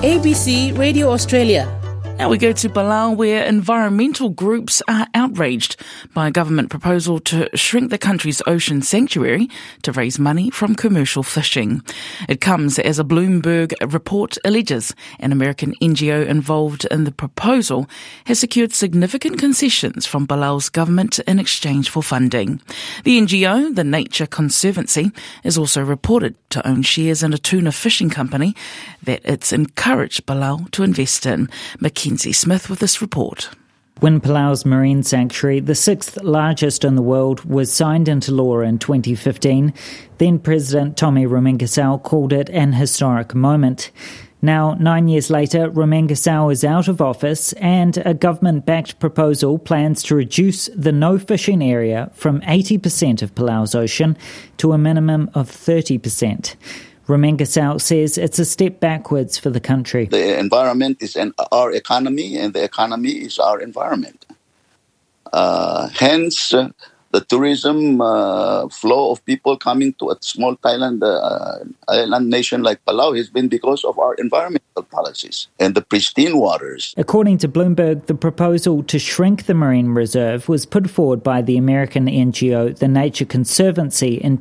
ABC Radio Australia. Now we go to Palau, where environmental groups are outraged by a government proposal to shrink the country's ocean sanctuary to raise money from commercial fishing. It comes as a Bloomberg report alleges an American NGO involved in the proposal has secured significant concessions from Palau's government in exchange for funding. The NGO, the Nature Conservancy, is also reported to own shares in a tuna fishing company that it's encouraged Palau to invest in. Mackenzie Smith with this report. When Palau's marine sanctuary, the sixth largest in the world, was signed into law in 2015, then President Tommy Rumengesau called it an historic moment. Now, 9 years later, Rumengesau is out of office and a government-backed proposal plans to reduce the no-fishing area from 80% of Palau's ocean to a minimum of 30%. Rumengesau says it's a step backwards for the country. The environment is our economy, and the economy is our environment. Hence, the tourism flow of people coming to a small island nation like Palau has been because of our environmental policies and the pristine waters. According to Bloomberg, the proposal to shrink the marine reserve was put forward by the American NGO, the Nature Conservancy, in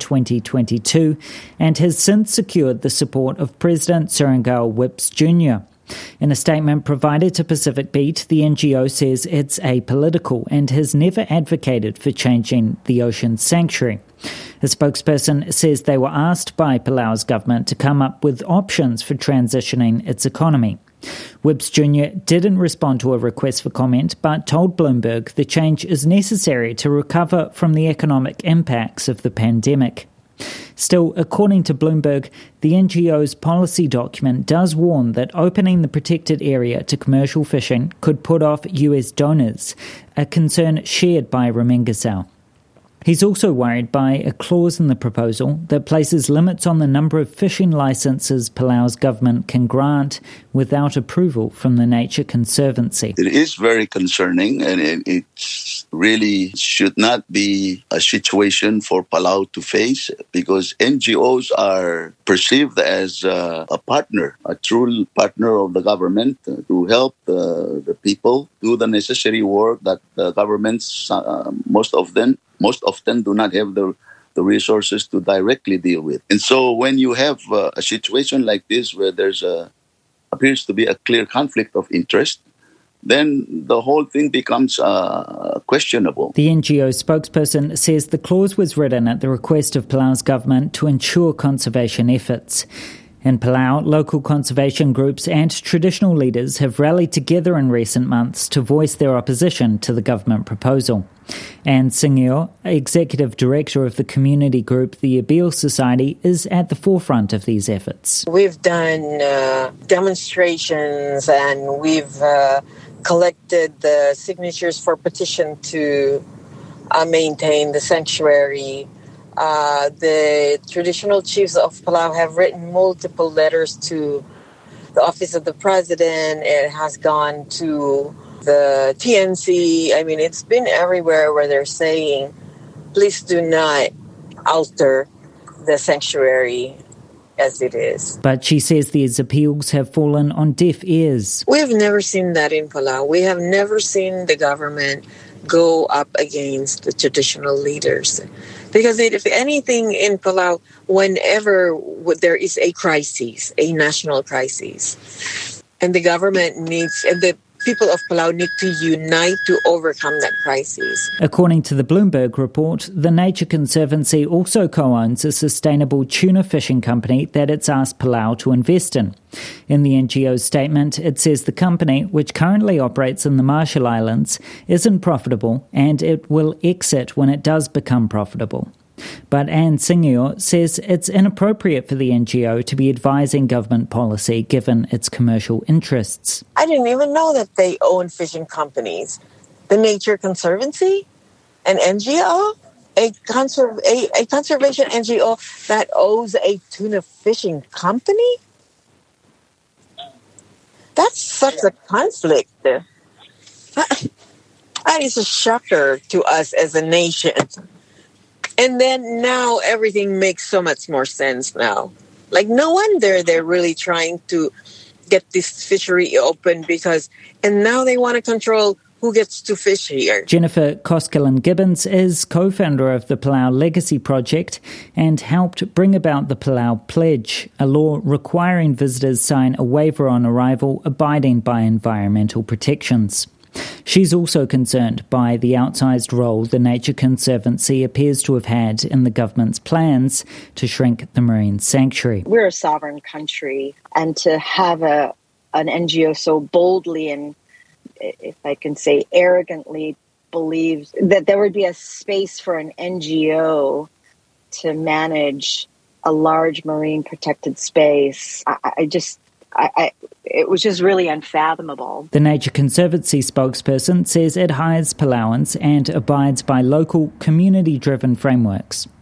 2022 and has since secured the support of President Surangao Whipps Jr. In a statement provided to Pacific Beat, the NGO says it's apolitical and has never advocated for changing the ocean sanctuary. A spokesperson says they were asked by Palau's government to come up with options for transitioning its economy. Whipps Jr. didn't respond to a request for comment, but told Bloomberg the change is necessary to recover from the economic impacts of the pandemic. Still, according to Bloomberg, the NGO's policy document does warn that opening the protected area to commercial fishing could put off US donors, a concern shared by Rumengesau. He's also worried by a clause in the proposal that places limits on the number of fishing licenses Palau's government can grant without approval from the Nature Conservancy. It is very concerning, and it really should not be a situation for Palau to face, because NGOs are perceived as a partner, a true partner of the government to help the people do the necessary work that the governments most often do not have the resources to directly deal with. And so when you have a situation like this where there's appears to be a clear conflict of interest, then the whole thing becomes questionable. The NGO spokesperson says the clause was written at the request of Palau's government to ensure conservation efforts. In Palau, local conservation groups and traditional leaders have rallied together in recent months to voice their opposition to the government proposal. Anne Singio, executive director of the community group the Abil Society, is at the forefront of these efforts. We've done demonstrations and we've collected the signatures for petition to maintain the sanctuary. The traditional chiefs of Palau have written multiple letters to the office of the president. It has gone to the TNC. I mean, it's been everywhere where they're saying, please do not alter the sanctuary as it is. But she says these appeals have fallen on deaf ears. We have never seen that in Palau. We have never seen the government go up against the traditional leaders. Because if anything in Palau, whenever there is a crisis, a national crisis, and the government needs, and the people of Palau need to unite to overcome that crisis. According to the Bloomberg report, the Nature Conservancy also co-owns a sustainable tuna fishing company that it's asked Palau to invest in. In the NGO's statement, it says the company, which currently operates in the Marshall Islands, isn't profitable and it will exit when it does become profitable. But Anne Singio says it's inappropriate for the NGO to be advising government policy given its commercial interests. I didn't even know that they own fishing companies. The Nature Conservancy, an NGO, a conservation NGO that owns a tuna fishing company? That's such a conflict. That is a shocker to us as a nation. And then now everything makes so much more sense now. Like, no wonder they're really trying to get this fishery open and now they want to control who gets to fish here. Jennifer Koskinen-Gibbons is co-founder of the Palau Legacy Project and helped bring about the Palau Pledge, a law requiring visitors sign a waiver on arrival abiding by environmental protections. She's also concerned by the outsized role the Nature Conservancy appears to have had in the government's plans to shrink the marine sanctuary. We're a sovereign country, and to have an NGO so boldly and, if I can say, arrogantly believes that there would be a space for an NGO to manage a large marine protected space, it was just really unfathomable. The Nature Conservancy spokesperson says it hires Palauans and abides by local community-driven frameworks.